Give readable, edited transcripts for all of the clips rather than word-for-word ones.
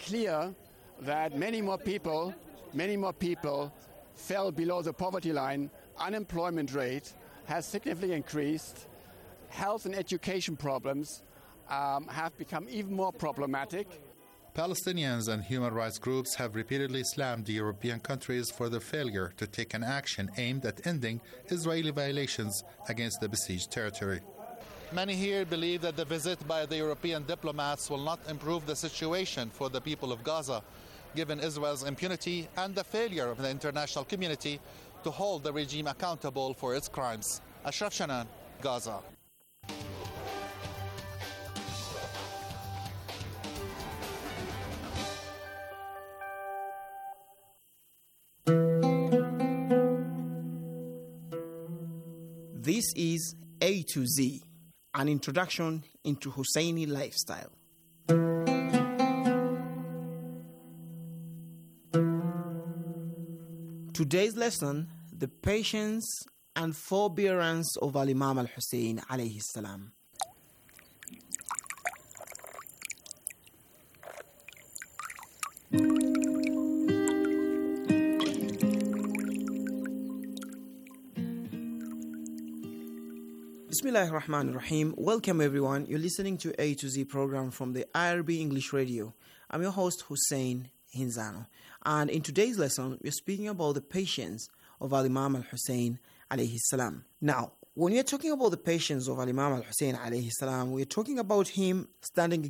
clear that many more people fell below the poverty line. Unemployment rate has significantly increased. Health and education problems have become even more problematic. Palestinians and human rights groups have repeatedly slammed the European countries for their failure to take an action aimed at ending Israeli violations against the besieged territory. Many here believe that the visit by the European diplomats will not improve the situation for the people of Gaza, given Israel's impunity and the failure of the international community to hold the regime accountable for its crimes. Ashraf Shanan, Gaza. This is A to Z, an introduction into Husseini lifestyle. Today's lesson, the patience and forbearance of Al-Imam Al-Hussein alayhi salam. Bismillahir Rahmanir Rahim. Welcome everyone. You're listening to A to Z program from the IRB English Radio. I'm your host Hussein Hinzano. And in today's lesson, we're speaking about the patience of Al-Imam Al-Hussein alayhi salam. Now, when we're talking about the patience of Al-Imam Al-Hussein alayhi salam, we're talking about him standing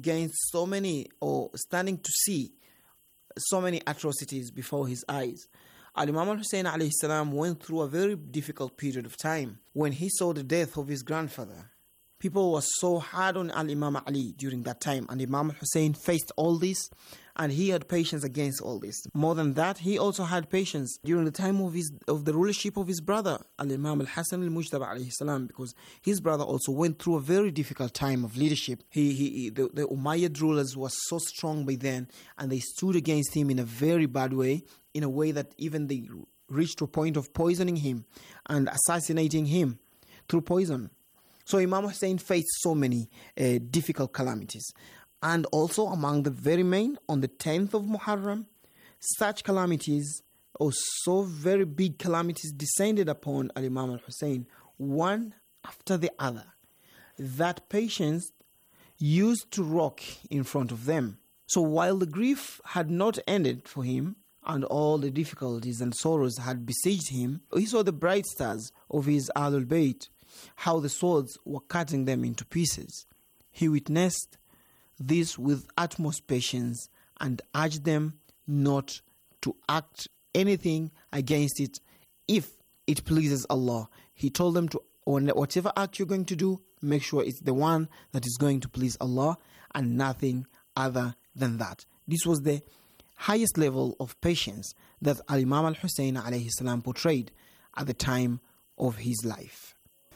to see so many atrocities before his eyes. Al-Imam Al-Hussein alayhi salam went through a very difficult period of time when he saw the death of his grandfather. People were so hard on Al-Imam Ali during that time, and Imam Al-Hussein faced all this, and he had patience against all this. More than that, he also had patience during the time of the rulership of his brother, Al-Imam Al-Hasan Al-Mujtaba alayhi salam, because his brother also went through a very difficult time of leadership. The Umayyad rulers were so strong by then, and they stood against him in a very bad way, in a way that even they reached to a point of poisoning him and assassinating him through poison. So Imam Hussein faced so many difficult calamities. And also among the very main, on the 10th of Muharram, such calamities, or so very big calamities, descended upon Al-Imam Al-Hussein, one after the other, that patience used to rock in front of them. So while the grief had not ended for him, and all the difficulties and sorrows had besieged him, he saw the bright stars of his Ahlul Bayt, how the swords were cutting them into pieces. He witnessed this with utmost patience and urged them not to act anything against it if it pleases Allah. He told them to, whatever act you're going to do, make sure it's the one that is going to please Allah and nothing other than that. This was the highest level of patience that Al-Imam Al-Hussein alayhi salam portrayed at the time of his life.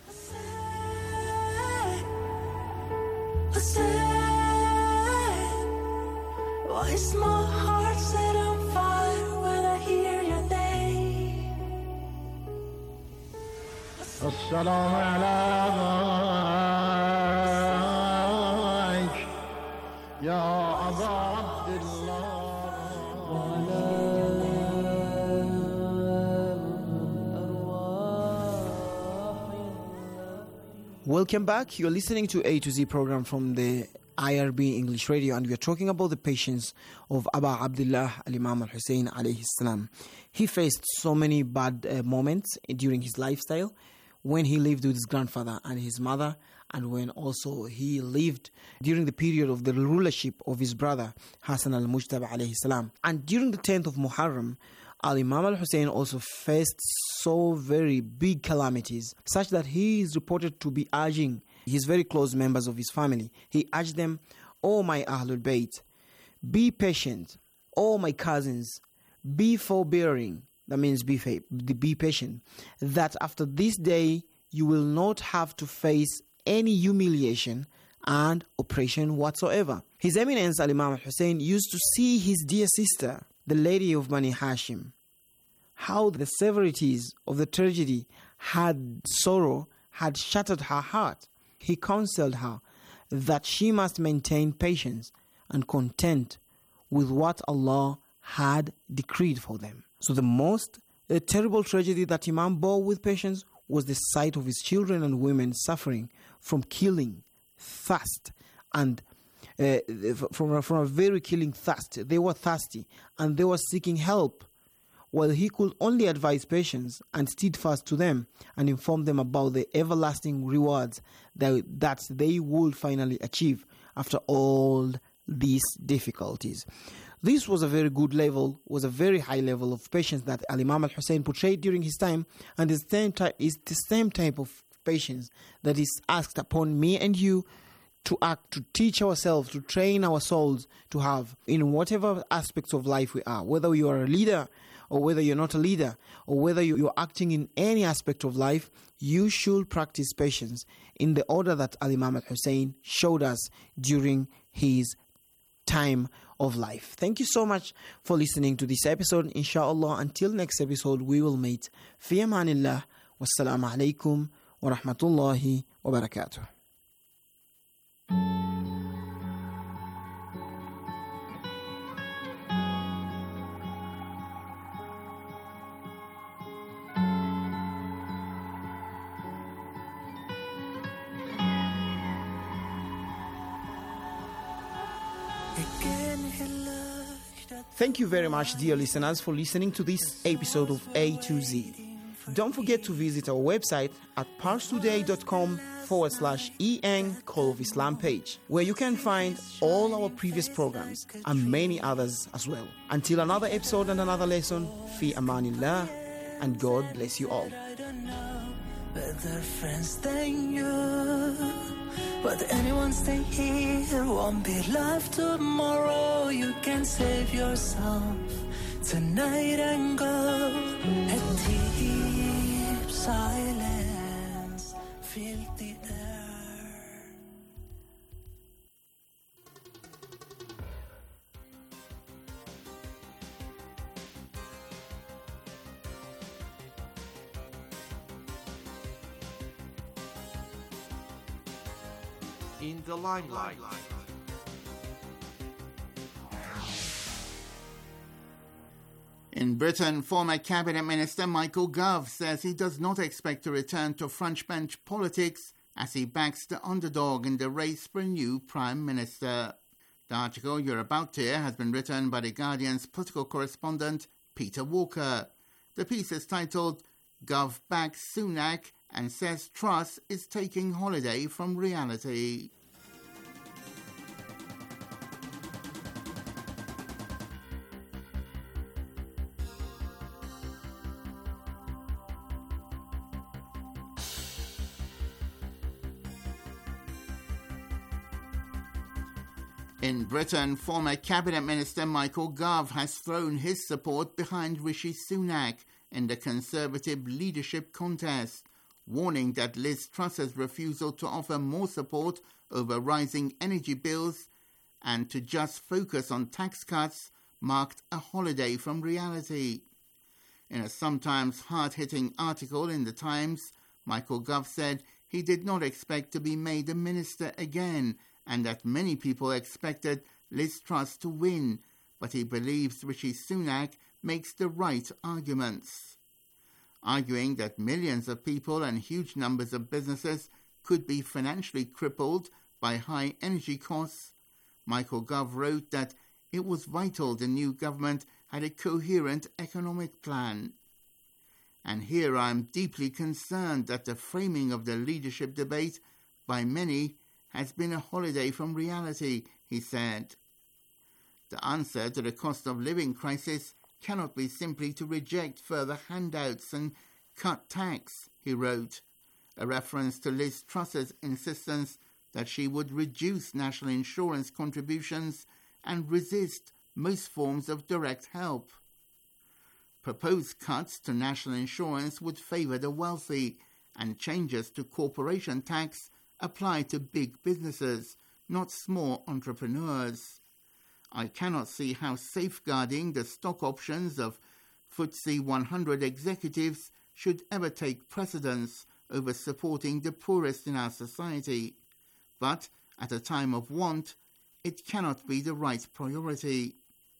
Why is my heart set on fire when I hear your name? As-salamu alayk Ya Aba Abdullah. Welcome back. You're listening to A to Z program from the IRB English Radio, and we are talking about the patience of Aba Abdullah Al-Imam Al-Hussein alayhi salam. He faced so many bad moments during his lifestyle when he lived with his grandfather and his mother, and when also he lived during the period of the rulership of his brother Hasan Al-Mujtaba alayhi salam. And during the 10th of Muharram, Al-Imam Al-Hussein also faced so very big calamities, such that he is reported to be urging his very close members of his family. He urged them, "O my Ahlul Bayt, be patient. O my cousins, be forbearing." That means be patient. That after this day, you will not have to face any humiliation and oppression whatsoever. His Eminence Al-Imam Al-Hussein used to see his dear sister, the lady of Bani Hashim, how the severities of the tragedy had shattered her heart. He counseled her that she must maintain patience and content with what Allah had decreed for them. So the most terrible tragedy that Imam bore with patience was the sight of his children and women suffering from killing, thirst, and from a very killing thirst. They were thirsty and they were seeking help, while he could only advise patience and steadfast to them and inform them about the everlasting rewards that they would finally achieve after all these difficulties. This was a very good level, was a very high level of patience that Al-Imam Al-Hussein portrayed during his time, and is the same type of patience that is asked upon me and you to act, to teach ourselves, to train our souls to have in whatever aspects of life we are, whether you are a leader or whether you're not a leader, or whether you're acting in any aspect of life. You should practice patience in the order that Al-Imam Al-Hussein showed us during his time of life. Thank you so much for listening to this episode. Inshallah, until next episode, we will meet. Fi amanillah. Wassalamu alaikum wa rahmatullahi wa barakatuh. Thank you very much, dear listeners, for listening to this episode of A to Z. Don't forget to visit our website at parstoday.com/EN Call of Islam page, where you can find all our previous programs and many others as well. Until another episode and another lesson, fi amanillah, and God bless you all. Better friends than you, but anyone stay here won't be left tomorrow. You can save yourself tonight and go. A deep silence, feel the air. In the limelight. In Britain, former Cabinet Minister Michael Gove says he does not expect to return to frontbench politics as he backs the underdog in the race for a new Prime Minister. The article you're about to hear has been written by The Guardian's political correspondent Peter Walker. The piece is titled Gove Backs Sunak and Says Truss is Taking Holiday from Reality. In Britain, former Cabinet Minister Michael Gove has thrown his support behind Rishi Sunak in the Conservative leadership contest, warning that Liz Truss's refusal to offer more support over rising energy bills and to just focus on tax cuts marked a holiday from reality. In a sometimes hard-hitting article in The Times, Michael Gove said he did not expect to be made a minister again and that many people expected Liz Truss to win, but he believes Rishi Sunak makes the right arguments. Arguing that millions of people and huge numbers of businesses could be financially crippled by high energy costs, Michael Gove wrote that it was vital the new government had a coherent economic plan. And here I am deeply concerned that the framing of the leadership debate by many has been a holiday from reality, he said. The answer to the cost of living crisis cannot be simply to reject further handouts and cut tax, he wrote, a reference to Liz Truss's insistence that she would reduce national insurance contributions and resist most forms of direct help. Proposed cuts to national insurance would favour the wealthy, and changes to corporation tax apply to big businesses, not small entrepreneurs. I cannot see how safeguarding the stock options of FTSE 100 executives should ever take precedence over supporting the poorest in our society. But at a time of want, it cannot be the right priority.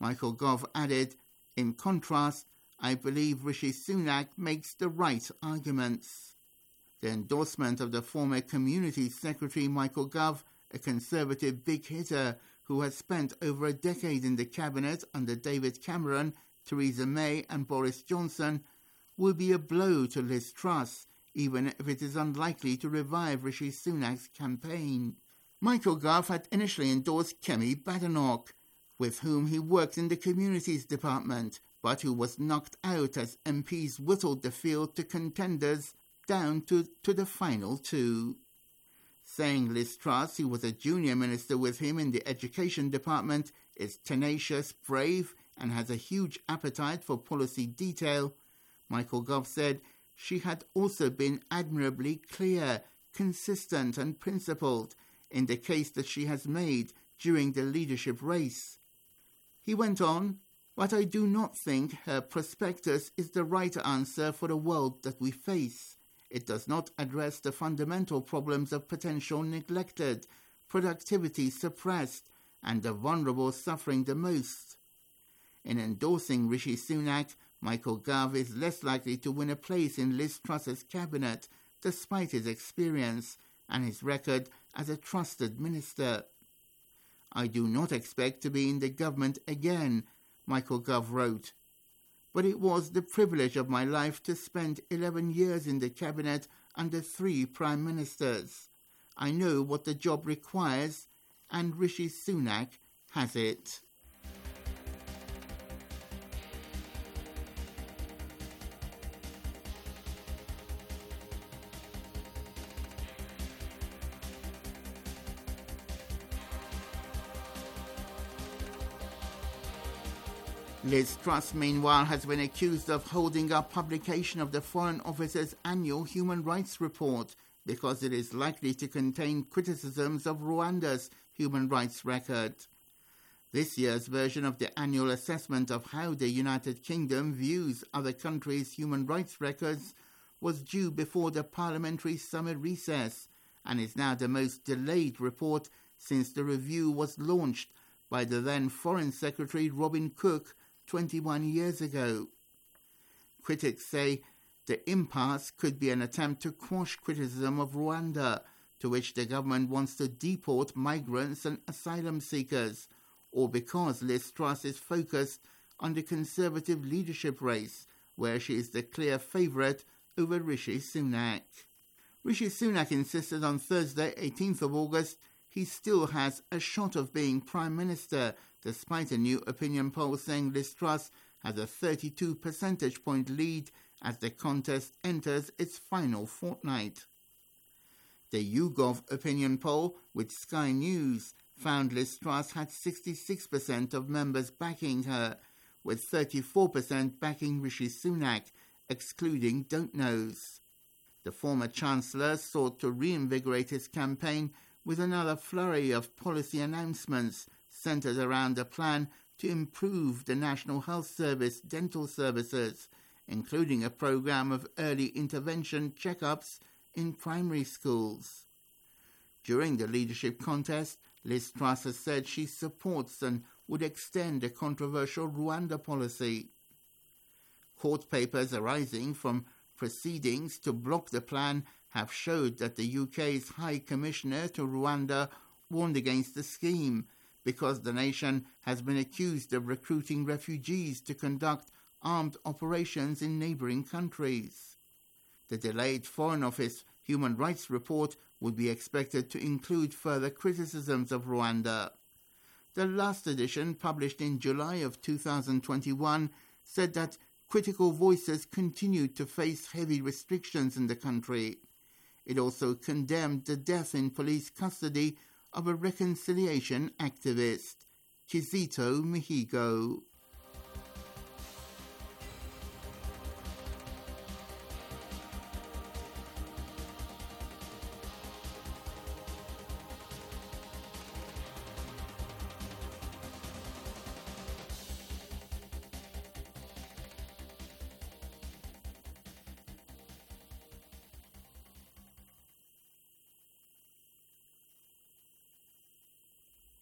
Michael Gove added, "In contrast, I believe Rishi Sunak makes the right arguments." The endorsement of the former Community Secretary Michael Gove, a Conservative big hitter who has spent over a decade in the cabinet under David Cameron, Theresa May and Boris Johnson, will be a blow to Liz Truss, even if it is unlikely to revive Rishi Sunak's campaign. Michael Gove had initially endorsed Kemi Badenoch, with whom he worked in the Communities Department, but who was knocked out as MPs whittled the field to contenders down to the final two. Saying Liz Truss, who was a junior minister with him in the Education Department, is tenacious, brave, and has a huge appetite for policy detail, Michael Gove said she had also been admirably clear, consistent and principled in the case that she has made during the leadership race. He went on, "But I do not think her prospectus is the right answer for the world that we face. It does not address the fundamental problems of potential neglected, productivity suppressed, and the vulnerable suffering the most." In endorsing Rishi Sunak, Michael Gove is less likely to win a place in Liz Truss's cabinet, despite his experience and his record as a trusted minister. "I do not expect to be in the government again," Michael Gove wrote. "But it was the privilege of my life to spend 11 years in the cabinet under 3 prime ministers. I know what the job requires, and Rishi Sunak has it." Liz Truss, meanwhile, has been accused of holding up publication of the Foreign Office's annual human rights report because it is likely to contain criticisms of Rwanda's human rights record. This year's version of the annual assessment of how the United Kingdom views other countries' human rights records was due before the parliamentary summer recess and is now the most delayed report since the review was launched by the then Foreign Secretary Robin Cook 21 years ago. Critics say the impasse could be an attempt to quash criticism of Rwanda, to which the government wants to deport migrants and asylum seekers, or because Liz Truss is focused on the Conservative leadership race, where she is the clear favourite over Rishi Sunak. Rishi Sunak insisted on Thursday, 18th of August, he still has a shot of being Prime Minister, despite a new opinion poll saying Liz Truss has a 32 percentage point lead as the contest enters its final fortnight. The YouGov opinion poll with Sky News found Liz Truss had 66% of members backing her, with 34% backing Rishi Sunak, excluding Don't Knows. The former Chancellor sought to reinvigorate his campaign with another flurry of policy announcements centred around a plan to improve the National Health Service dental services, including a programme of early intervention checkups in primary schools. During the leadership contest, Liz Truss has said she supports and would extend the controversial Rwanda policy. Court papers arising from proceedings to block the plan have showed that the UK's High Commissioner to Rwanda warned against the scheme because the nation has been accused of recruiting refugees to conduct armed operations in neighbouring countries. The delayed Foreign Office human rights report would be expected to include further criticisms of Rwanda. The last edition, published in July of 2021, said that critical voices continued to face heavy restrictions in the country. It also condemned the death in police custody of a reconciliation activist, Kizito Mihigo.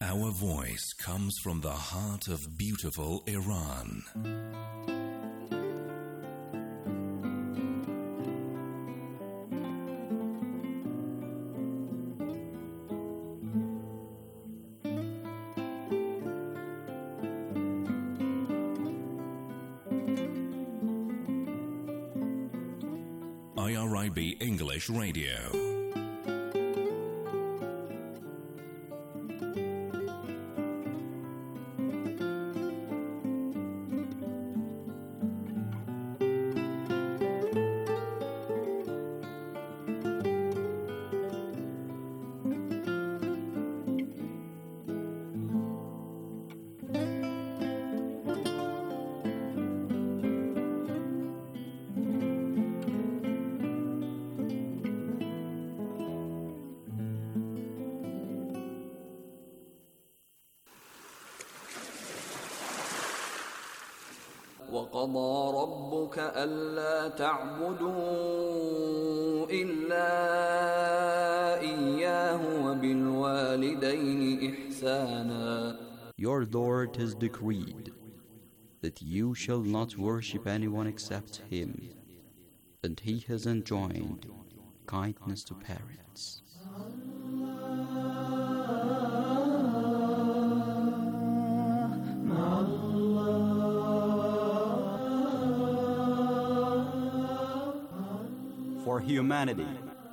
Our voice comes from the heart of beautiful Iran. IRIB English Radio. وقضى ربك ألا تعبدوا إلا إياه وبالوالدين إحسانا. Your Lord has decreed that you shall not worship anyone except Him, and He has enjoined kindness to parents. For humanity.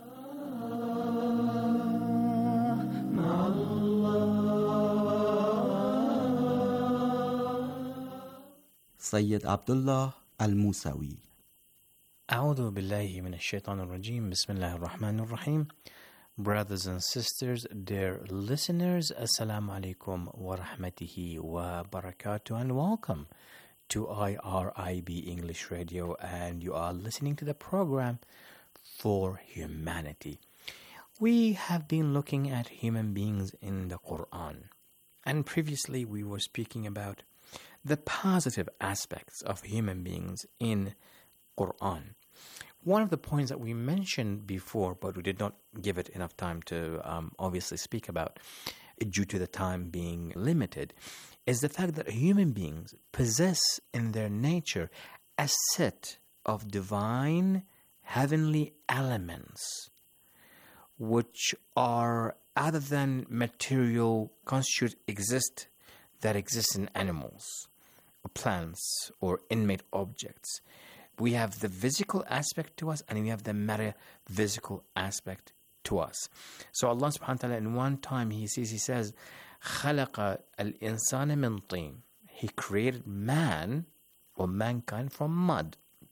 Sayyid Abdullah Al-Musawi. أعوذ بالله من الشيطان الرجيم. بسم الله الرحمن الرحيم. Brothers and sisters, dear listeners, Assalamu alaikum wa rahmatihi wa barakatuh, and welcome to IRIB English Radio, and you are listening to the program For Humanity. We have been looking at human beings in the Quran, and previously we were speaking about the positive aspects of human beings in Quran. One of the points that we mentioned before, but we did not give it enough time to obviously speak about, due to the time being limited, is the fact that human beings possess in their nature a set of divine heavenly elements which are, other than material constitute that exist in animals, plants, or inanimate objects. We have the physical aspect to us, and we have the metaphysical aspect to us. So Allah subhanahu wa ta'ala, in one time He says, خَلَقَ الْإِنسَانَ مِنْ طِينٍ. He created man, or mankind, from mud.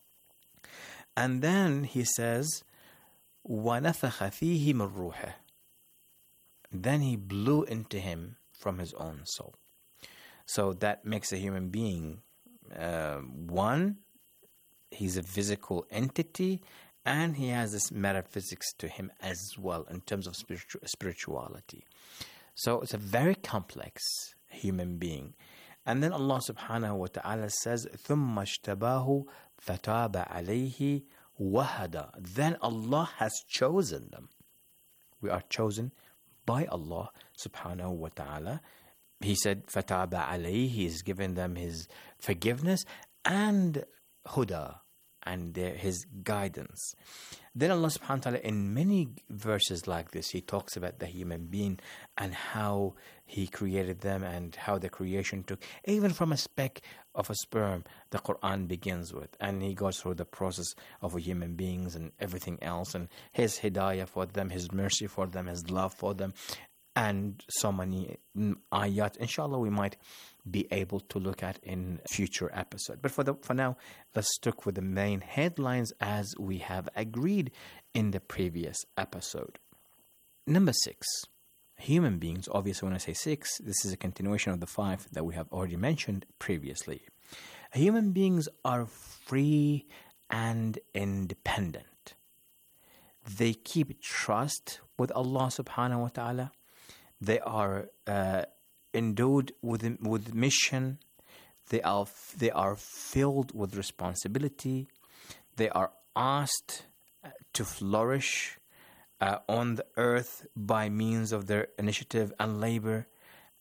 And then He says, وَنَفَخَ فِيهِ مِنْ رُوحِهِ. Then He blew into him from His own soul. So that makes a human being, one, he's a physical entity, and he has this metaphysics to him as well in terms of spirituality. So it's a very complex human being. And then Allah subhanahu wa ta'ala says, ثُمَّ اشْتَبَاهُ فَتَابَ عَلَيْهِ وَهَدَى. Then Allah has chosen them. We are chosen by Allah subhanahu wa ta'ala. He said, فَتَابَ عَلَيْهِ. He has given them His forgiveness and huda, and His guidance. Then Allah subhanahu wa ta'ala, in many verses like this, He talks about the human being and how He created them and how the creation took, even from a speck of a sperm, the Quran begins with. And He goes through the process of human beings and everything else, and His hidayah for them, His mercy for them, His love for them, and so many ayat. Inshallah, we might be able to look at in future episode. But for now, let's stick with the main headlines as we have agreed in the previous episode. Number 6, human beings. Obviously, when I say 6, this is a continuation of the 5 that we have already mentioned previously. Human beings are free and independent. They keep trust with Allah subhanahu wa ta'ala. They are endowed with mission. They are filled with responsibility. They are asked to flourish on the earth by means of their initiative and labor.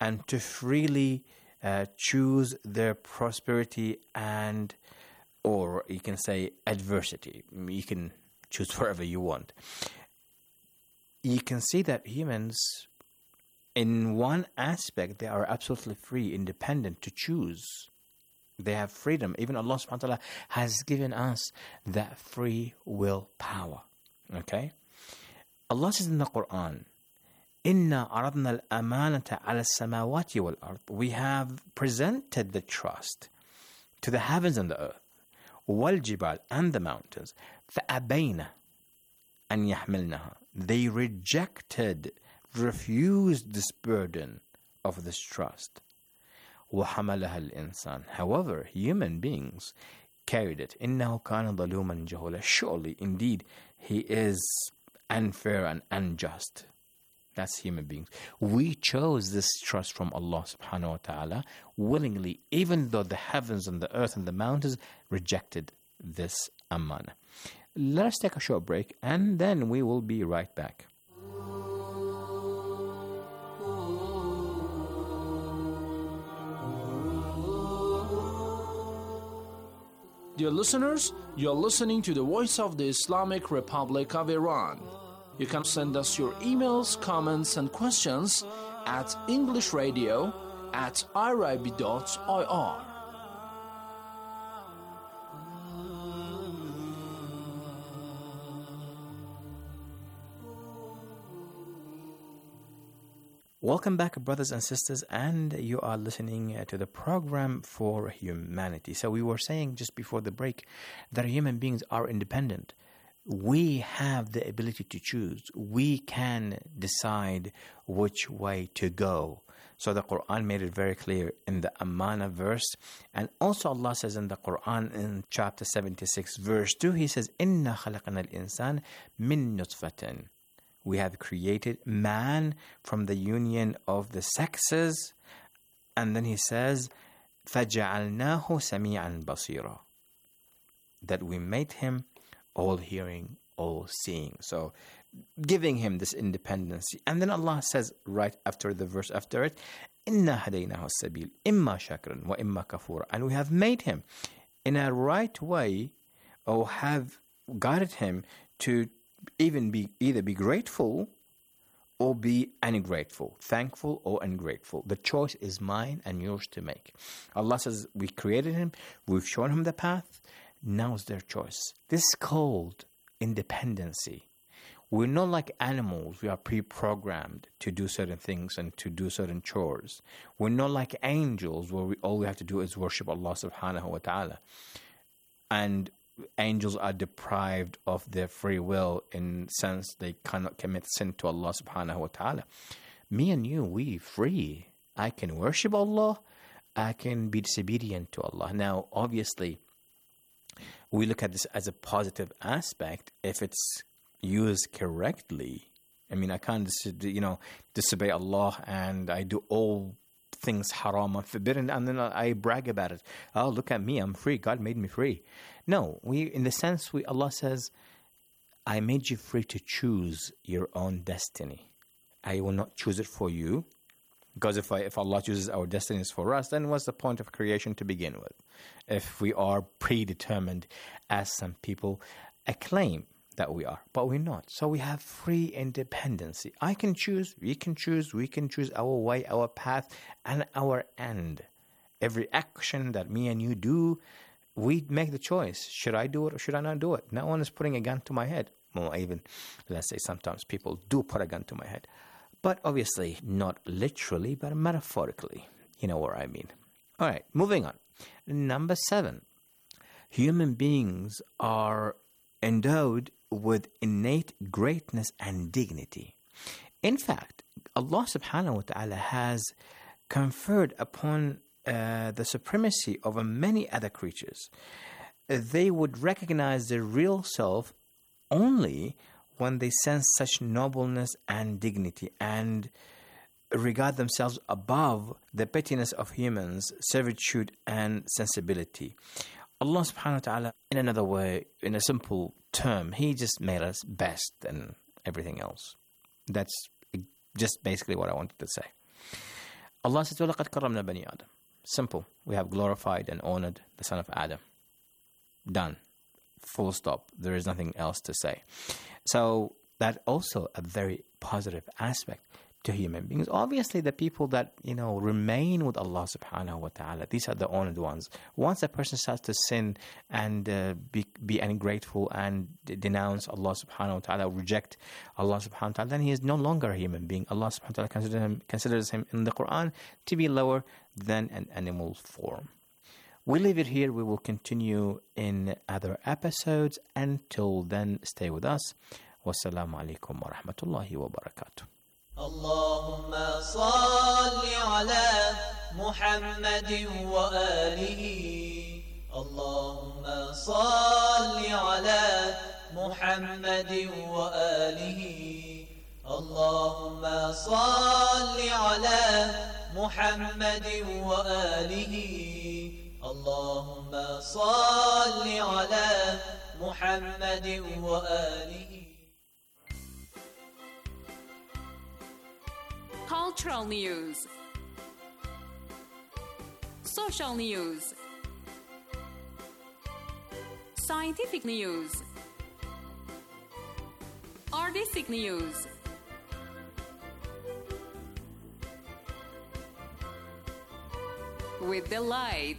and to freely choose their prosperity and, or you can say adversity. You can choose wherever you want. You can see that humans, in one aspect, they are absolutely free, independent to choose. They have freedom. Even Allah subhanahu wa ta'ala has given us that free will power. Okay? Allah says in the Quran, إِنَّا عَرَضْنَا الْأَمَانَةَ عَلَى السَّمَاوَاتِ وَالْأَرْضِ. We have presented the trust to the heavens and the earth, وَالْجِبَالِ, and the mountains, فَأَبَيْنَ أَنْ يَحْمِلْنَهَا. They rejected, refused this burden of this trust. وَحَمَلَهَا الْإِنسَانِ. However, human beings carried it. إِنَّهُ كَانَ ظَلُومًا جَهُولًا. Surely, indeed, he is unfair and unjust. That's human beings. We chose this trust from Allah subhanahu wa ta'ala willingly, even though the heavens and the earth and the mountains rejected this amana. Let us take a short break and then we will be right back. Dear listeners, you're listening to the Voice of the Islamic Republic of Iran. You can send us your emails, comments, and questions at englishradio@irib.ir. Welcome back, brothers and sisters, and you are listening to the program for humanity. So we were saying just before the break that human beings are independent. We have the ability to choose. We can decide which way to go. So the Quran made it very clear in the Amana verse. And also Allah says in the Quran in chapter 76 verse 2, He says, إِنَّا خَلَقْنَا الْإِنسَانَ مِن نُطْفَةٍ. We have created man from the union of the sexes. And then He says, فَجَعَلْنَاهُ سَمِيعًا بَصِيرًا. That we made him all hearing, all seeing. So giving him this independence. And then Allah says right after the verse after it, إِنَّا هَدَيْنَاهُ السَّبِيلَ إِمَّا شَاكِرًا وَإِمَّا كَفُورًا. And we have made him in a right way, or have guided him to either be grateful or be ungrateful, thankful or ungrateful. The choice is mine and yours to make. Allah says we created him, we've shown him the path, now it's their choice. This is called independency. We're not like animals. We are pre-programmed to do certain things and to do certain chores. We're not like angels where all we have to do is worship Allah subhanahu wa ta'ala. And angels are deprived of their free will in sense they cannot commit sin to Allah subhanahu wa ta'ala. Me and you, we free. I can worship Allah. I can be disobedient to Allah. Now, obviously, we look at this as a positive aspect if it's used correctly. I mean, I can't, disobey Allah and I do all things haram and forbidden and then I brag about it. Oh, look at me, I'm free. God made me free. No, Allah says, I made you free to choose your own destiny. I will not choose it for you. Because if Allah chooses our destinies for us, then what's the point of creation to begin with? If we are predetermined, as some people claim that we are, but we're not. So we have free independency. I can choose, we can choose our way, our path, and our end. Every action that me and you do, we make the choice. Should I do it or should I not do it? No one is putting a gun to my head. Well, even, let's say sometimes people do put a gun to my head. But obviously not literally, but metaphorically. You know what I mean. All right, moving on. Number 7. Human beings are endowed with innate greatness and dignity. In fact, Allah subhanahu wa ta'ala has conferred upon the supremacy of many other creatures. They would recognize their real self only when they sense such nobleness and dignity and regard themselves above the pettiness of humans, servitude and sensibility. Allah subhanahu wa ta'ala, in another way, in a simple term, He just made us best than everything else. That's just basically what I wanted to say. Allah says, وَلَقَدْ كَرَّمْنَا بَنِي Adam. Simple. We have glorified and honored the son of Adam. Done. Full stop. There is nothing else to say. So that also a very positive aspect to human beings. Obviously, the people that, remain with Allah subhanahu wa ta'ala, these are the honored ones. Once a person starts to sin and be ungrateful and denounce Allah subhanahu wa ta'ala, reject Allah subhanahu wa ta'ala, then he is no longer a human being. Allah subhanahu wa ta'ala considers him in the Quran to be lower than an animal form. We leave it here. We will continue in other episodes. Until then, stay with us. Wassalamu alaikum wa rahmatullahi wa barakatuh. اللهم صل على محمد وآله اللهم صل على محمد وآله اللهم صل على محمد وآله اللهم صل على محمد وآله. Cultural news, social news, scientific news, artistic news, with delight.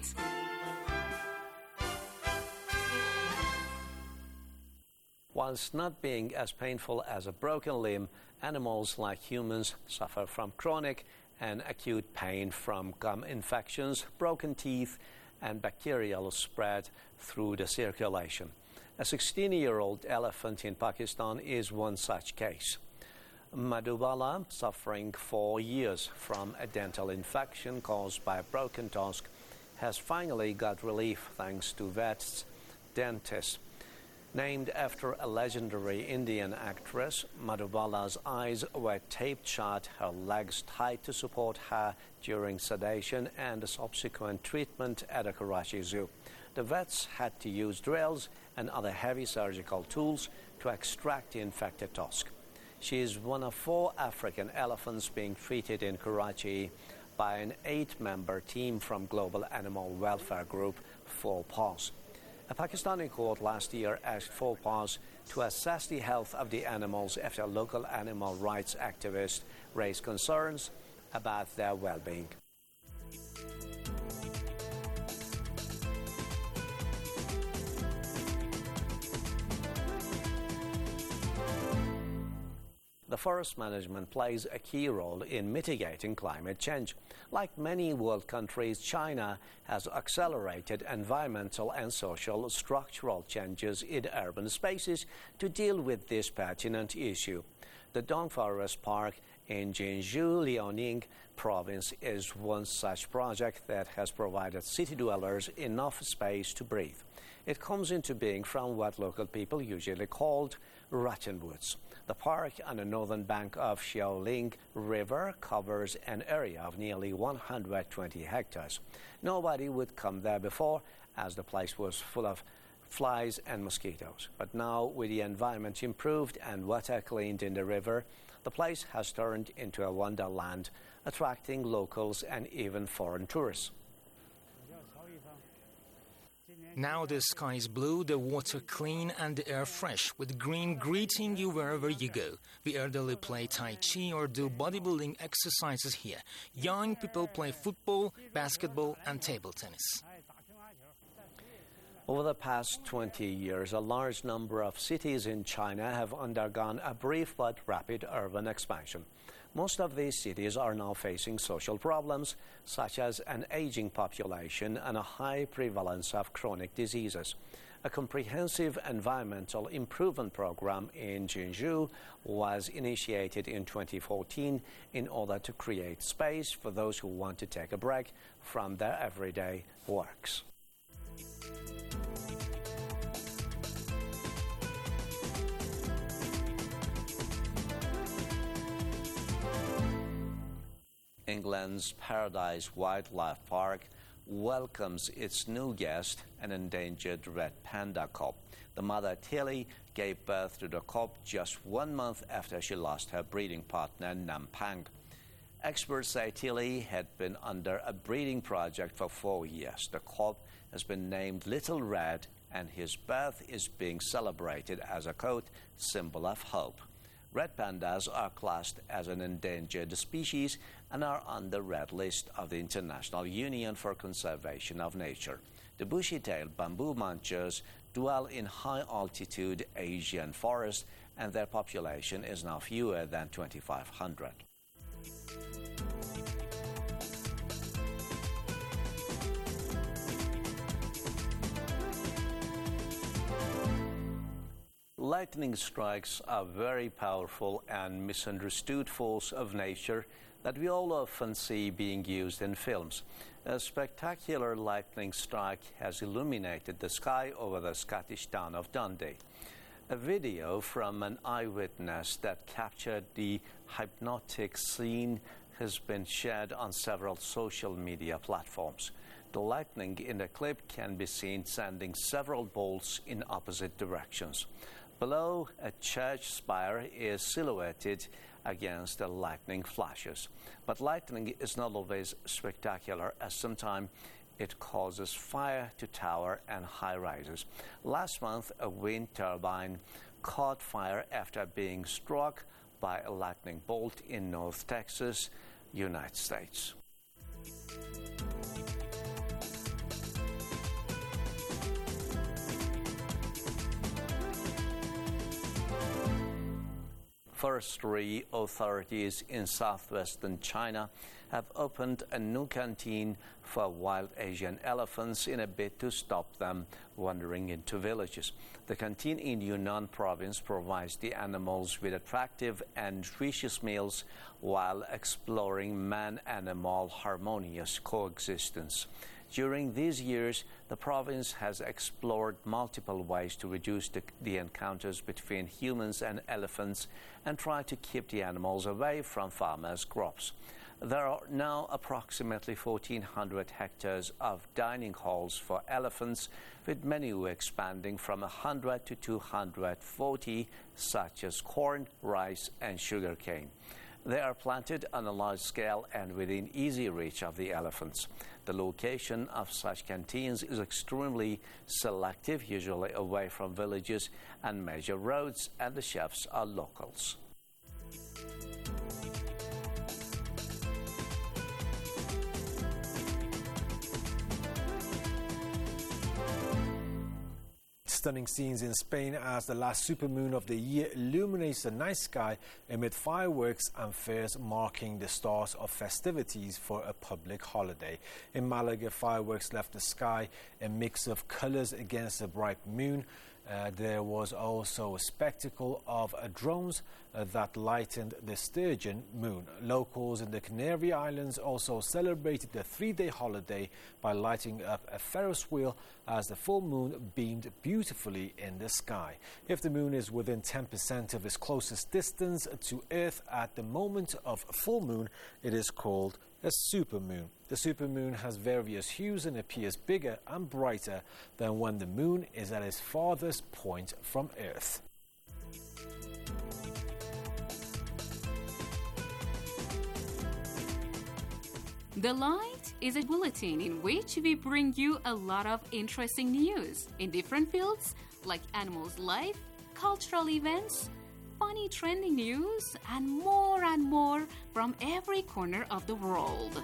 Whilst not being as painful as a broken limb, animals like humans suffer from chronic and acute pain from gum infections, broken teeth, and bacterial spread through the circulation. A 16-year-old elephant in Pakistan is one such case. Madhubala, suffering for years from a dental infection caused by a broken tusk, has finally got relief thanks to vets, dentists. Named after a legendary Indian actress, Madhubala's eyes were taped shut, her legs tied to support her during sedation and the subsequent treatment at a Karachi zoo. The vets had to use drills and other heavy surgical tools to extract the infected tusk. She is one of 4 African elephants being treated in Karachi by an 8-member team from global animal welfare group 4PAWS. A Pakistani court last year asked 4PAWS to assess the health of the animals after local animal rights activists raised concerns about their well-being. The forest management plays a key role in mitigating climate change. Like many world countries, China has accelerated environmental and social structural changes in urban spaces to deal with this pertinent issue. The Dong Forest Park in Jinzhou, Liaoning province is one such project that has provided city dwellers enough space to breathe. It comes into being from what local people usually called rotten woods. The park on the northern bank of Xiaoling River covers an area of nearly 120 hectares. Nobody would come there before, as the place was full of flies and mosquitoes. But now, with the environment improved and water cleaned in the river, the place has turned into a wonderland, attracting locals and even foreign tourists. Now the sky is blue, the water clean, and the air fresh, with green greeting you wherever you go. The elderly play Tai Chi or do bodybuilding exercises here. Young people play football, basketball, and table tennis. Over the past 20 years, a large number of cities in China have undergone a brief but rapid urban expansion. Most of these cities are now facing social problems, such as an aging population and a high prevalence of chronic diseases. A comprehensive environmental improvement program in Jinzhou was initiated in 2014 in order to create space for those who want to take a break from their everyday works. England's Paradise Wildlife Park welcomes its new guest, an endangered red panda cub. The mother, Tilly, gave birth to the cub just 1 month after she lost her breeding partner, Nampang. Experts say Tilly had been under a breeding project for 4 years. The cub has been named Little Red, and his birth is being celebrated as a symbol of hope. Red pandas are classed as an endangered species and are on the red list of the International Union for Conservation of Nature. The bushy-tailed bamboo munchers dwell in high-altitude Asian forests, and their population is now fewer than 2,500. Lightning strikes are a very powerful and misunderstood force of nature that we all often see being used in films. A spectacular lightning strike has illuminated the sky over the Scottish town of Dundee. A video from an eyewitness that captured the hypnotic scene has been shared on several social media platforms. The lightning in the clip can be seen sending several bolts in opposite directions. Below, a church spire is silhouetted against the lightning flashes. But lightning is not always spectacular, as sometimes it causes fire to tower and high-rises. Last month, a wind turbine caught fire after being struck by a lightning bolt in North Texas, United States. Forestry authorities in southwestern China have opened a new canteen for wild Asian elephants in a bid to stop them wandering into villages. The canteen in Yunnan province provides the animals with attractive and nutritious meals while exploring man-animal harmonious coexistence. During these years, the province has explored multiple ways to reduce the encounters between humans and elephants and try to keep the animals away from farmers' crops. There are now approximately 1,400 hectares of dining halls for elephants, with menu expanding from 100 to 240, such as corn, rice, and sugarcane. They are planted on a large scale and within easy reach of the elephants. The location of such canteens is extremely selective, usually away from villages and major roads, and the chefs are locals. Stunning scenes in Spain as the last supermoon of the year illuminates the night sky amid fireworks and fairs marking the start of festivities for a public holiday. In Malaga, fireworks left the sky a mix of colors against a bright moon. There was also a spectacle of drones that lightened the Sturgeon moon. Locals in the Canary Islands also celebrated the 3-day holiday by lighting up a Ferris wheel as the full moon beamed beautifully in the sky. If the moon is within 10% of its closest distance to Earth at the moment of full moon, it is called a supermoon. The supermoon has various hues and appears bigger and brighter than when the moon is at its farthest point from Earth. The Light is a bulletin in which we bring you a lot of interesting news in different fields like animals' life, cultural events, funny trending news, and more from every corner of the world.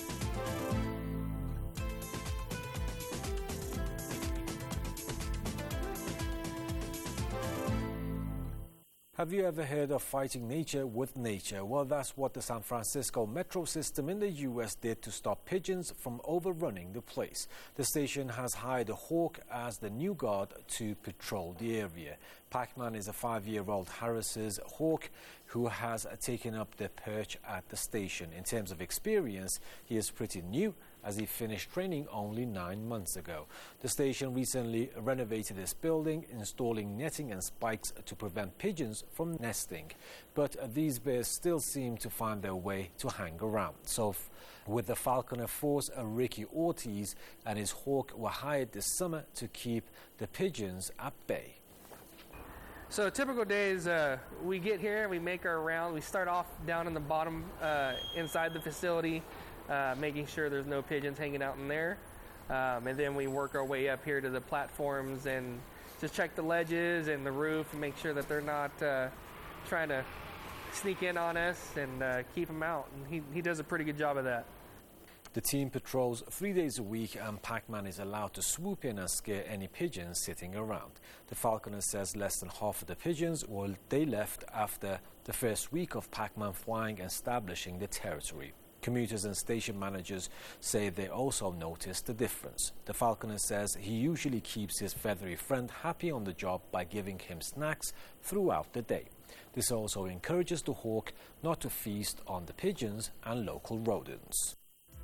Have you ever heard of fighting nature with nature? Well, that's what the San Francisco metro system in the U.S. did to stop pigeons from overrunning the place. The station has hired a hawk as the new guard to patrol the area. Pac-Man is a 5-year-old Harris's hawk who has taken up the perch at the station. In terms of experience, he is pretty new, as he finished training only 9 months ago. The station recently renovated its building, installing netting and spikes to prevent pigeons from nesting. But these birds still seem to find their way to hang around. So with the falconer force, Ricky Ortiz and his hawk were hired this summer to keep the pigeons at bay. So a typical day is we get here, we make our round. We start off down in the bottom inside the facility, making sure there's no pigeons hanging out in there. And then we work our way up here to the platforms and just check the ledges and the roof and make sure that they're not trying to sneak in on us, and keep them out. And he does a pretty good job of that. The team patrols 3 days a week, and Pac-Man is allowed to swoop in and scare any pigeons sitting around. The falconer says less than half of the pigeons they left after the first week of Pac-Man flying and establishing the territory. Commuters and station managers say they also noticed the difference. The falconer says he usually keeps his feathery friend happy on the job by giving him snacks throughout the day. This also encourages the hawk not to feast on the pigeons and local rodents.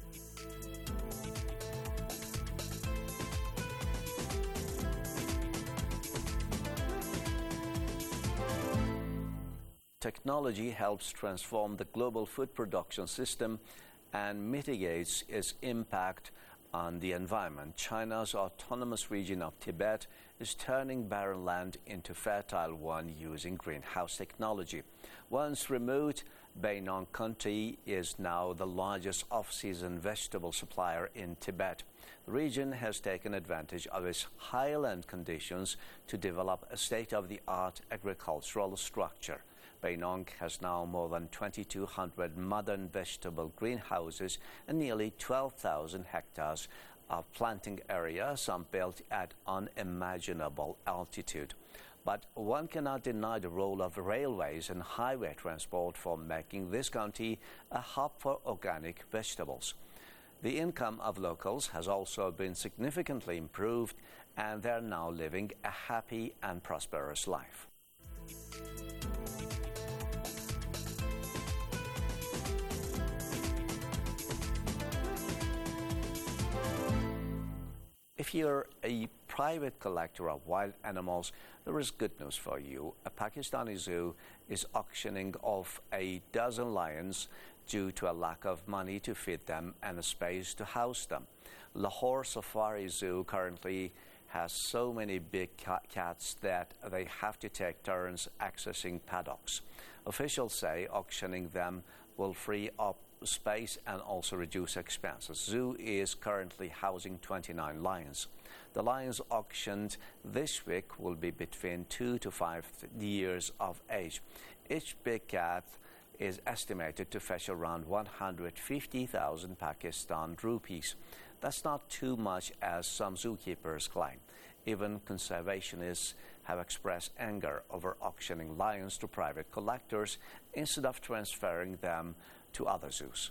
Technology helps transform the global food production system and mitigates its impact on the environment. China's autonomous region of Tibet is turning barren land into fertile one using greenhouse technology. Once remote, Bainong County is now the largest off-season vegetable supplier in Tibet. The region has taken advantage of its highland conditions to develop a state-of-the-art agricultural structure. Bainong has now more than 2,200 modern vegetable greenhouses and nearly 12,000 hectares of planting area, some built at unimaginable altitude. But one cannot deny the role of railways and highway transport for making this county a hub for organic vegetables. The income of locals has also been significantly improved, and they're now living a happy and prosperous life. If you're a private collector of wild animals, there is good news for you. A Pakistani zoo is auctioning off a dozen lions due to a lack of money to feed them and a space to house them. Lahore Safari Zoo currently has so many big cats that they have to take turns accessing paddocks. Officials say auctioning them will free up space and also reduce expenses. Zoo is currently housing 29 lions. The lions auctioned this week will be between 2 to 5 years of age. Each big cat is estimated to fetch around 150,000 Pakistan rupees. That's not too much as some zookeepers claim. Even conservationists have expressed anger over auctioning lions to private collectors instead of transferring them to other zoos.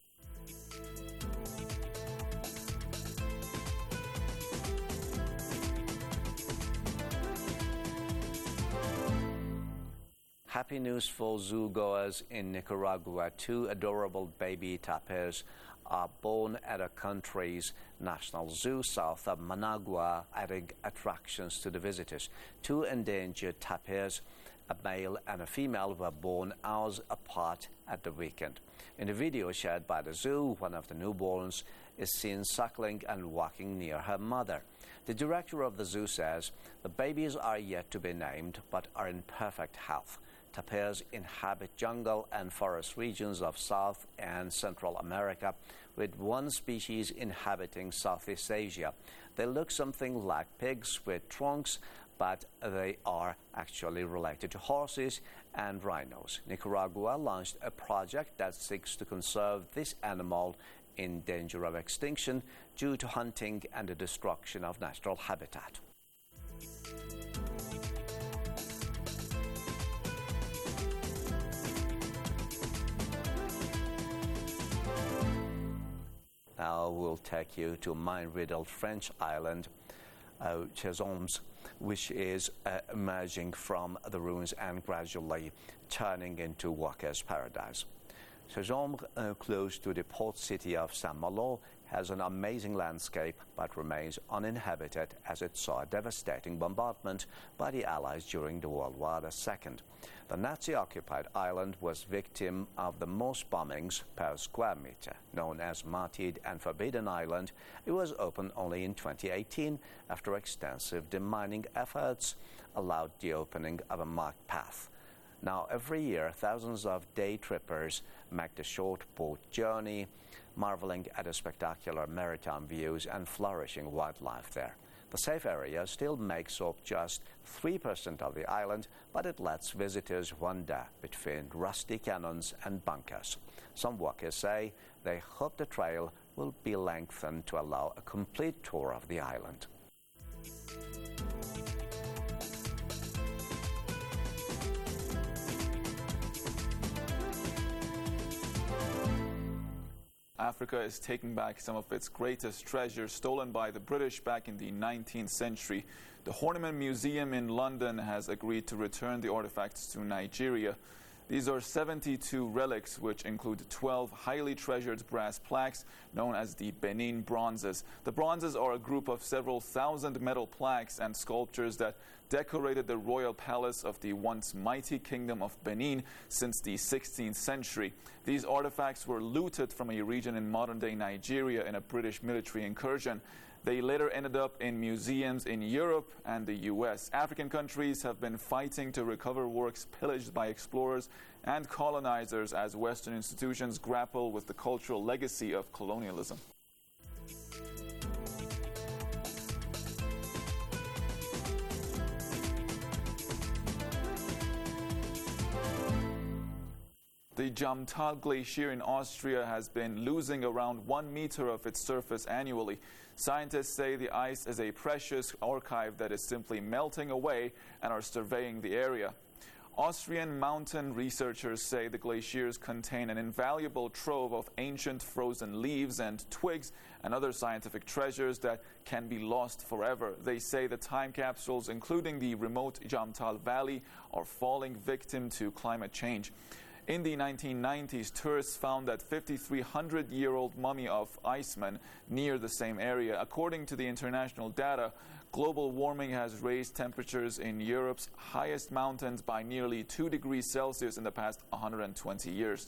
Happy news for zoo goers in Nicaragua. 2 adorable baby tapirs are born at a country's national zoo south of Managua, adding attractions to the visitors. 2 endangered tapirs, a male and a female, were born hours apart at the weekend. In the video shared by the zoo, one of the newborns is seen suckling and walking near her mother. The director of the zoo says the babies are yet to be named but are in perfect health. Tapirs inhabit jungle and forest regions of South and Central America, with one species inhabiting Southeast Asia. They look something like pigs with trunks, but they are actually related to horses and rhinos. Nicaragua launched a project that seeks to conserve this animal in danger of extinction due to hunting and the destruction of natural habitat. Now we'll take you to mine-riddled French island, Chezommes, which is emerging from the ruins and gradually turning into walker's paradise. Chezommes, close to the port city of Saint-Malo, has an amazing landscape but remains uninhabited as it saw a devastating bombardment by the Allies during the World War II. The Nazi-occupied island was victim of the most bombings per square meter. Known as Martyred and Forbidden Island, it was opened only in 2018 after extensive demining efforts allowed the opening of a marked path. Now, every year, thousands of day trippers make the short boat journey, marveling at the spectacular maritime views and flourishing wildlife there. The safe area still makes up just 3% of the island, but it lets visitors wander between rusty cannons and bunkers. Some walkers say they hope the trail will be lengthened to allow a complete tour of the island. Africa is taking back some of its greatest treasures stolen by the British back in the 19th century. The Horniman Museum in London has agreed to return the artifacts to Nigeria. These are 72 relics, which include 12 highly treasured brass plaques known as the Benin bronzes. The bronzes are a group of several thousand metal plaques and sculptures that decorated the royal palace of the once mighty kingdom of Benin since the 16th century. These artifacts were looted from a region in modern-day Nigeria in a British military incursion. They later ended up in museums in Europe and the US. African countries have been fighting to recover works pillaged by explorers and colonizers as Western institutions grapple with the cultural legacy of colonialism. The Jamtal Glacier in Austria has been losing around 1 meter of its surface annually. Scientists say the ice is a precious archive that is simply melting away and are surveying the area. Austrian mountain researchers say the glaciers contain an invaluable trove of ancient frozen leaves and twigs and other scientific treasures that can be lost forever. They say the time capsules, including the remote Jamtal Valley, are falling victim to climate change. In the 1990s, tourists found that 5,300-year-old mummy of Iceman near the same area. According to the international data, global warming has raised temperatures in Europe's highest mountains by nearly 2 degrees Celsius in the past 120 years.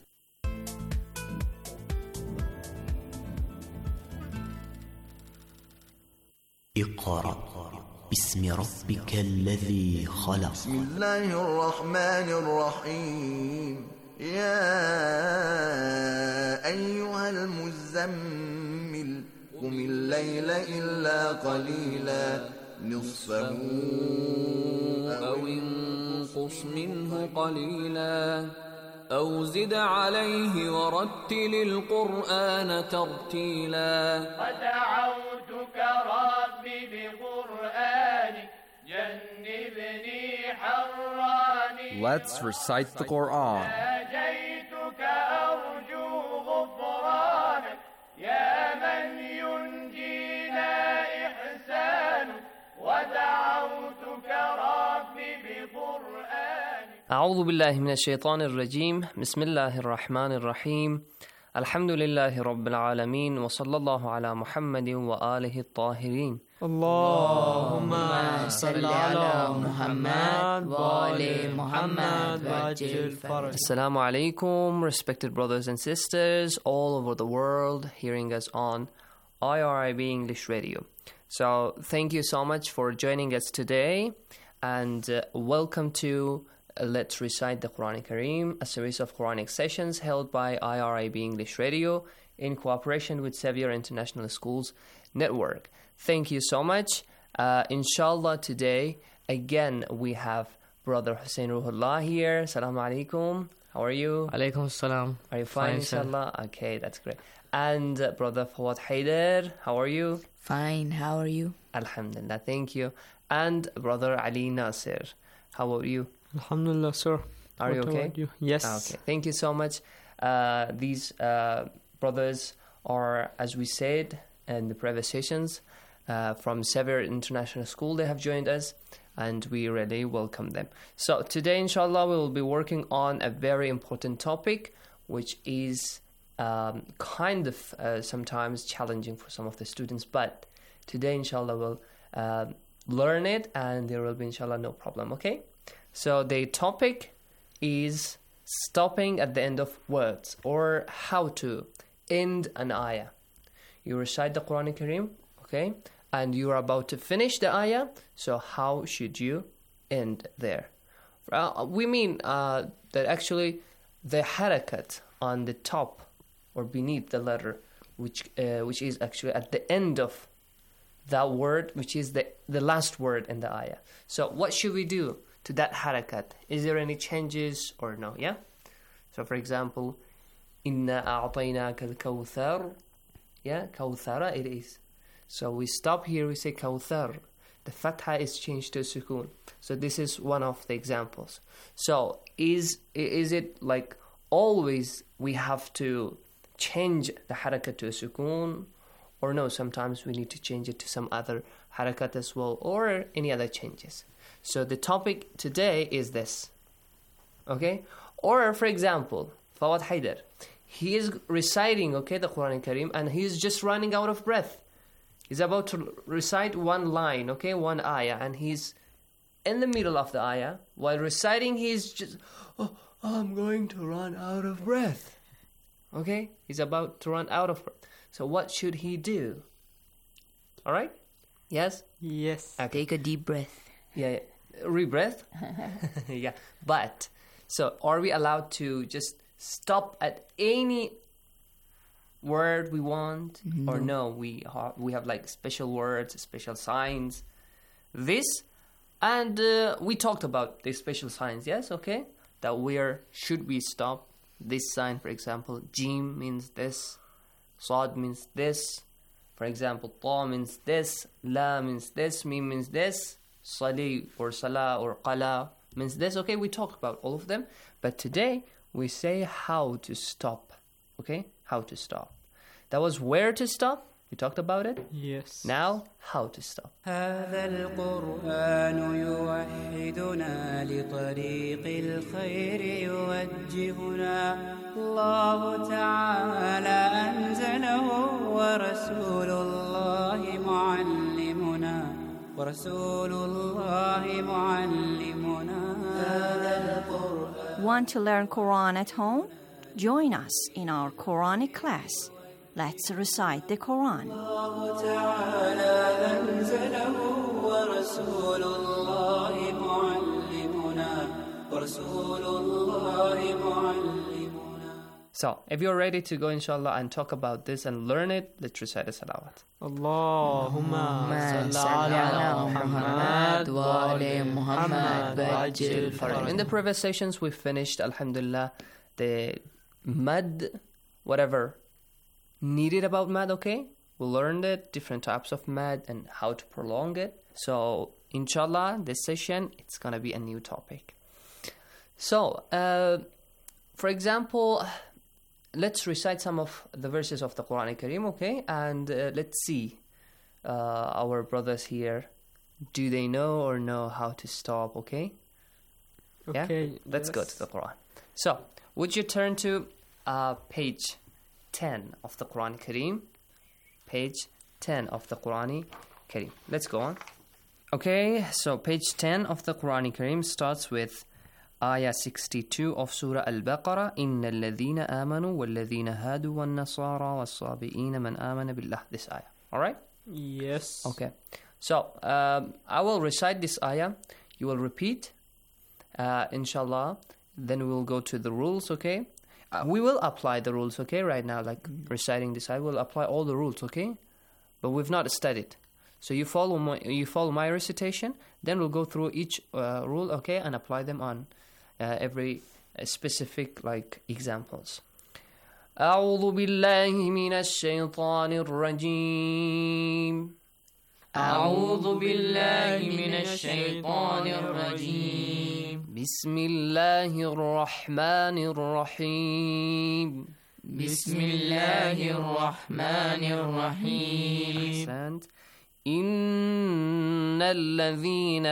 اقرأ باسم ربك الذي خلق. بسم الله الرحمن الرحيم. يا أيها المزمل قم الليل إلا قليلا نصفه أو انقص منه قليلا أو زد عليه ورتل القرآن ترتيلا ودعوتك ربي بقرآنك جنبني حراني. Let's recite the Quran. ناجيتك أرجو غفرانك يا من ينجينا إحسان ودعوتك ربي بقرآنك. أعوذ بالله من الشيطان الرجيم. بسم الله الرحمن الرحيم. الحمد لله رب العالمين وصلى الله على محمد وآله الطاهرين. اللهم صل على محمد وآل محمد وعجل فرج. Assalamu alaikum, respected brothers and sisters all over the world hearing us on IRIB English Radio. So thank you so much for joining us today and welcome to Let's Recite the Quran Kareem, a series of Quranic sessions held by IRIB English Radio in cooperation with Xavier International Schools Network. Thank you so much. Inshallah, today, again, we have Brother Hussein Ruhullah here. Assalamu alaikum. How are you? Alaikum assalam. Are you fine, inshallah? Okay, that's great. And Brother Fawad Haider, how are you? Fine, how are you? Alhamdulillah, thank you. And Brother Ali Nasir, how are you? Alhamdulillah, sir. Are you okay? Yes. Okay, thank you so much. These brothers are, as we said in the previous sessions, from Xavier International School. They have joined us, and we really welcome them. So today, inshallah, we will be working on a very important topic, which is kind of sometimes challenging for some of the students, but today inshallah we'll learn it and there will be inshallah no problem. Okay, so the topic is stopping at the end of words, or how to end an ayah. You recite the Quran Kareem, okay, and you are about to finish the ayah, so how should you end there? We mean that actually the harakat on the top or beneath the letter, which is actually at the end of that word, which is the last word in the ayah. So what should we do to that harakat? Is there any changes or no? Yeah. So for example, Inna a'tainaka al-kawthar. Yeah, kawthara it is. So we stop here, we say kawthar. The fatha is changed to sukun. So this is one of the examples. So is it like always we have to change the harakat to a sukun, or no, sometimes we need to change it to some other harakat as well, or any other changes? So the topic today is this. Okay? Or for example, Fawad Haider, he is reciting, okay, the Quran Kareem, and he is just running out of breath. He's about to recite one line, okay, one ayah, and he's in the middle of the ayah. While reciting, he's just, I'm going to run out of breath. Okay? He's about to run out of breath. So what should he do? All right? Yes? Yes. Okay. Take a deep breath. Yeah. Rebreath? Yeah. But, so are we allowed to just stop at any word we want? No. Or no, we have like special words, special signs. This, and we talked about the special signs, yes, okay? That where should we stop? This sign, for example, Jim means this, Sad means this, for example, Ta means this, La means this, Mim means this, Sali or Salah or Qala means this, okay? We talked about all of them, but today we say how to stop, okay? How to stop. That was where to stop. We talked about it. Yes. Now, how to stop. هذا القرآن يوحدنا لطريق الخير يوجهنا الله تعالى أنزله ورسول الله معلمنا Want to learn Quran at home? Join us in our Quranic class. Let's recite the Quran. So, if you're ready to go, inshallah, and talk about this and learn it, let's recite the salawat. Allahumma salli ala Muhammad wa ali Muhammad wa ajil faraj. In the previous sessions, we finished, alhamdulillah, the mad, whatever needed about mad, okay? We learned it, different types of mad and how to prolong it. So, inshallah, this session, it's going to be a new topic. So, for example, let's recite some of the verses of the Quran Kareem, okay? And let's see our brothers here. Do they know or know how to stop, okay? Okay. Yeah? Let's go to the Quran. So, would you turn to page 10 of the Quran Kareem? Page 10 of the Quran Kareem. Let's go on. Okay, so page 10 of the Quran Kareem starts with Ayah 62 of Surah Al-Baqarah. إِنَّ الَّذِينَ آمَنُوا وَالَّذِينَ هَادُوا وَالنَّصَارَى وَالصَّابِئِينَ مَنْ آمَنَ بِاللَّهِ. This ayah. Alright? Yes. Okay. So, I will recite this ayah. You will repeat, inshallah. Then we will go to the rules, okay? We will apply the rules, okay? Right now, like reciting this ayah, we'll apply all the rules, okay? But we've not studied. So you follow my recitation, then we'll go through each rule, okay, and apply them on every specific like examples. أعوذ بالله من الشيطان الرجيم. أعوذ بالله من الشيطان الرجيم. بسم الله الرحمن الرحيم. بسم الله الرحمن الرحيم. أحسنت. إن الذين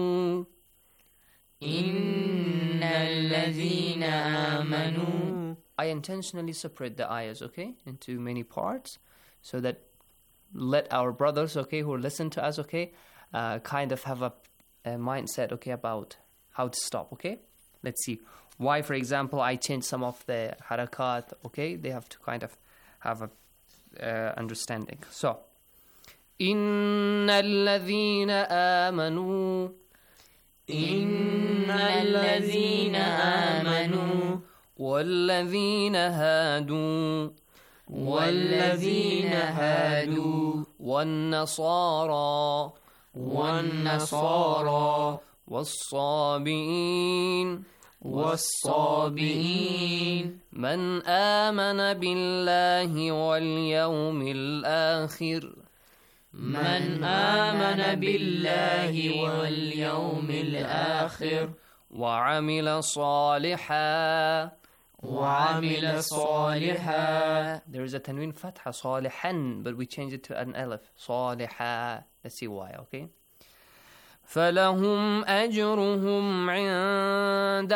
آمنوا I intentionally separate the ayahs, okay, into many parts, so that let our brothers, okay, who listen to us, okay, kind of have a mindset, okay, about how to stop, okay? Let's see. Why, for example, I changed some of the harakat, okay? They have to kind of have a understanding. So, إِنَّ الَّذِينَ آمَنُوا إِنَّ الَّذِينَ آمَنُوا وَالَّذِينَ هَادُوا وَالنَّصَارَى والصابئين من آمن بالله واليوم الآخر وعمل صالحا There is a tanween fatha صالحا, but we change it to an alif صالحا. Let's see why, okay? فلهم أجرهم عند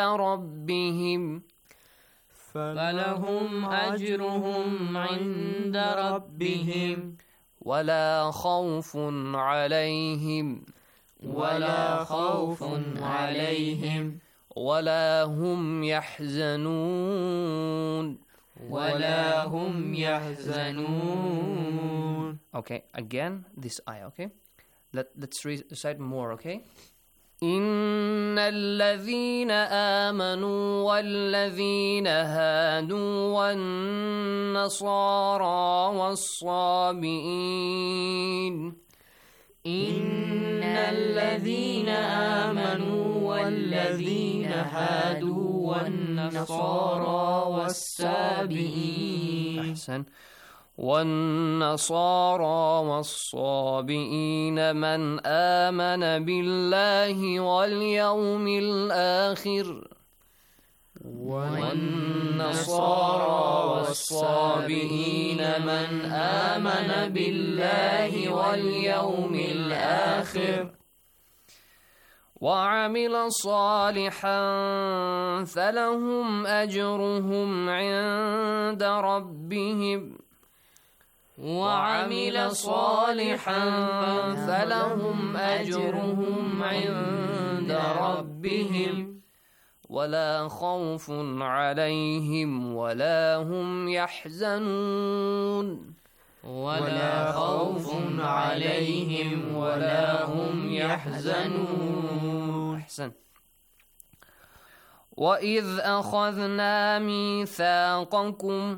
ربهم ولا خوف عليهم ولا هم يحزنون Okay, again this ayah, okay? Let's recite more, okay? إن الذين آمنوا والذين هادوا والنصارى والصابئين إن الذين آمنوا والذين هادوا والنصارى والصابئين أحسن والنصارى والصابئين من آمن بالله واليوم الآخر والنصارى والصابئين من آمن بالله واليوم الآخر وعمل صالحا فلهم أجرهم عند ربهم وعمل صالحا فلهم أجرهم عند ربهم ولا خوف عليهم ولا هم يحزنون ولا خوف عليهم ولا هم يحزنون أحسن وإذ أخذنا ميثاقكم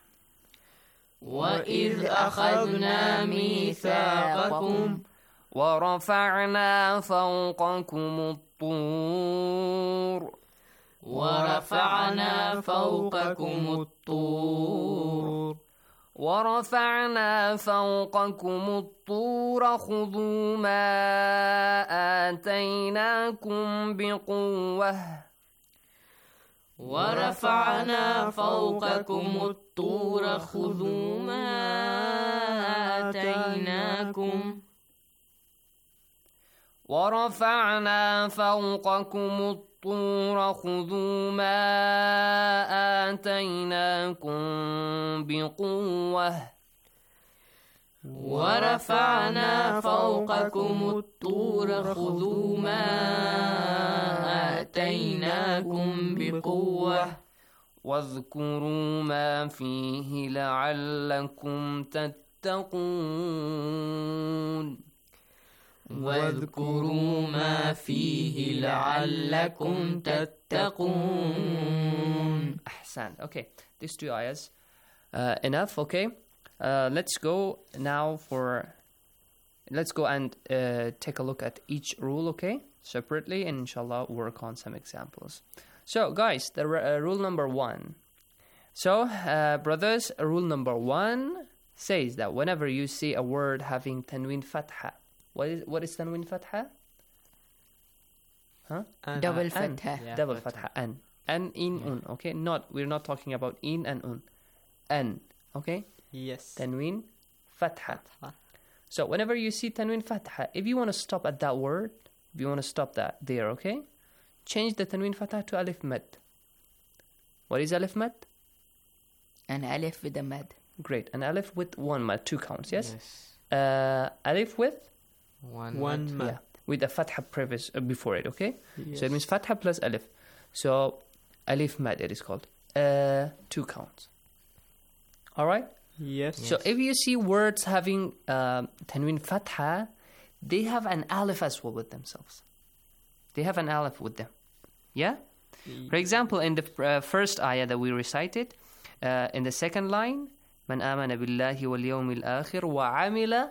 ورفعنا فوقكم الطور خذوا ما آتيناكم بقوة ورفعنا فوقكم الطور خذوا ما آتيناكم ورفعنا فوقكم الطور خذوا ما آتيناكم بقوة ورفعنا فوقكم الطور خذوا ما آتيناكم بقوة واذكروا ما فيه لعلكم تتقون واذكروا ما فيه لعلكم تتقون أحسن. Okay, these two ayahs enough, okay? Let's go and take a look at each rule, okay? Separately, and inshallah work on some examples. So guys, the rule number 1. So brothers, rule number 1 says that whenever you see a word having tanween fatha, what is tanween fatha? Huh? Double fatha. Yeah, double fatha. An in un, okay? We're not talking about in and un. An, okay? Yes. Tanween fatha. So whenever you see tanween fatha, if you want to stop at that word, if you want to stop that there, okay? Change the tanween fatha to alif mad. What is alif mad? An alif with a mad. Great. An alif with one mad, 2 counts, yes? Yes. Alif with? One mad. Yeah, with a fatha previous before it, okay? Yes. So it means fatha plus alif. So alif mad it is called. 2 counts. All right? Yes. So if you see words having tanween fatha, they have an alif as well with themselves. They have an alif with them. Yeah? For example, in the first ayah that we recited, in the second line, من آمن بالله واليوم الآخر وعمل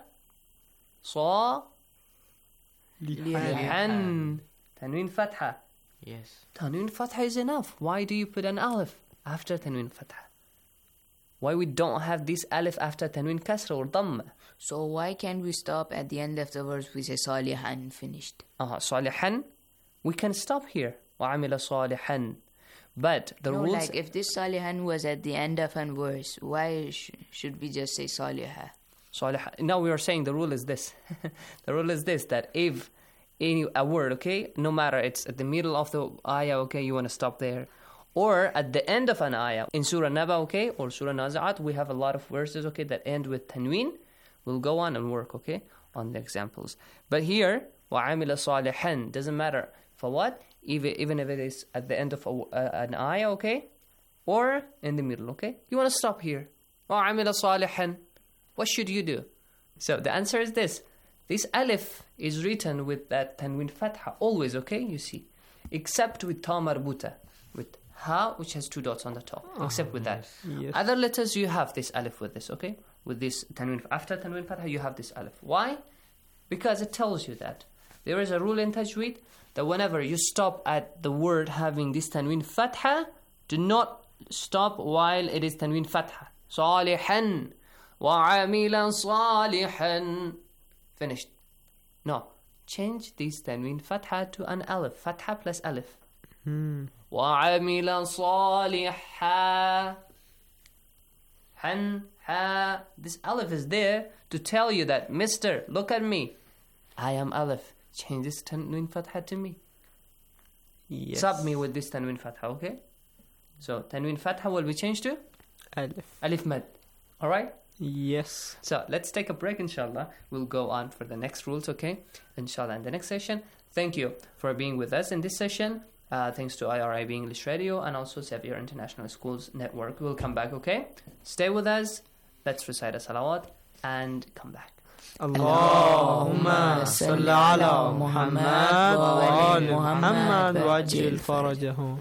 صالحا. Tanween fatha. Yes. Tanween fatha is enough. Why do you put an alif after tanween fatha? Why we don't have this alif after tanween kasra or dhamma? So why can't we stop at the end of the verse we say salihan finished? Salihan, we can stop here. وعمل صالحا. But the rules... like if this salihan was at the end of a verse, why should we just say salihah? Now we are saying the rule is this. The rule is this, that if a word, okay, no matter it's at the middle of the ayah, okay, you want to stop there, or at the end of an ayah, in Surah Naba, okay, or Surah Nazi'at, we have a lot of verses, okay, that end with tanween. We'll go on and work, okay, on the examples. But here, وَعَمِلَ صَالِحًا, doesn't matter for what, even if it is at the end of an ayah, okay, or in the middle, okay. You want to stop here. وَعَمِلَ صَالِحًا. What should you do? So the answer is this. This alif is written with that tanween fatha, always, okay, you see. Except with ta marbuta, with ha, which has 2 dots on the top. Except with that. Yes. Other letters, you have this alif with this, okay? With this tanween, after tanween fatha, you have this alif. Why? Because it tells you that there is a rule in tajweed that whenever you stop at the word having this tanween fatha, do not stop while it is tanween fatha. Salihan. وَعَمِلًا صَالِحًا. Finished. No. Change this tanween fatha to an alif. Fatha plus alif. وَعَمِلًا صَالِحًا. Han, ha. This alif is there to tell you that, Mister, look at me. I am alif. Change this tanween fatha to me. Yes. Sub me with this tanween fatha, okay? So tanween fatha will be changed to? Alif. Alif mad. Alright? Yes. So let's take a break, inshallah. We'll go on for the next rules, okay? Inshallah, in the next session. Thank you for being with us in this session. Thanks to IRIB English Radio and also Xavier International Schools Network. We'll come back, okay? Stay with us. Let's recite a salawat and come back. اللهم صل على محمد وآل محمد وعجل فرجهم.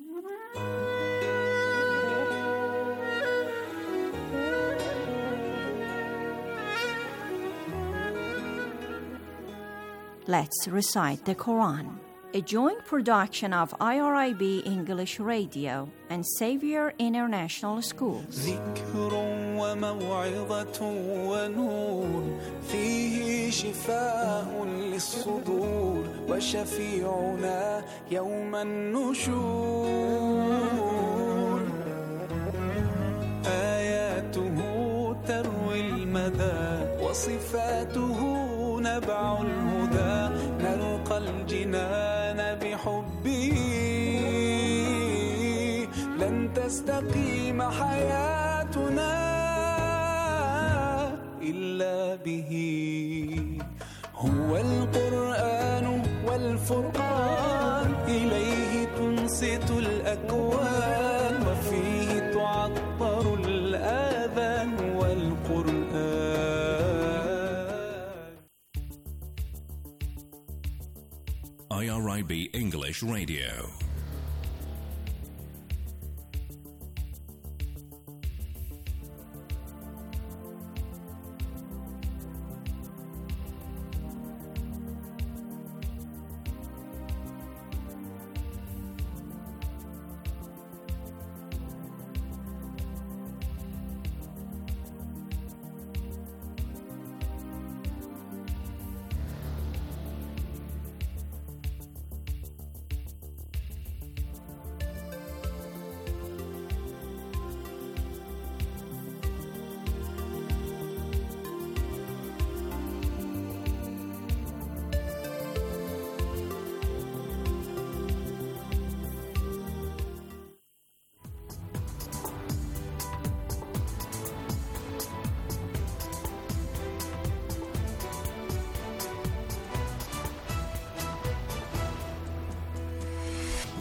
Let's recite the Quran, a joint production of IRIB English Radio and Xavier International Schools. ذكر وموعظة ونور فيه شفاء للصدور وشفيعنا يوم النشور آياته تروي المدى وصفاته نبع الهدى نلقى الجنان بحبه لن تستقيم حياتنا إلا به هو القرآن والفرقان إليه تنصت الأكوان وفيه تعطر الآذان والقرآن. IRIB English Radio.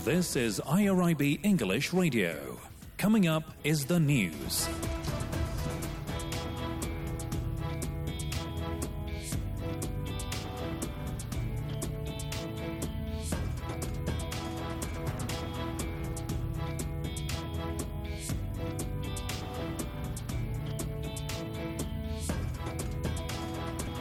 This is IRIB English Radio. Coming up is the news.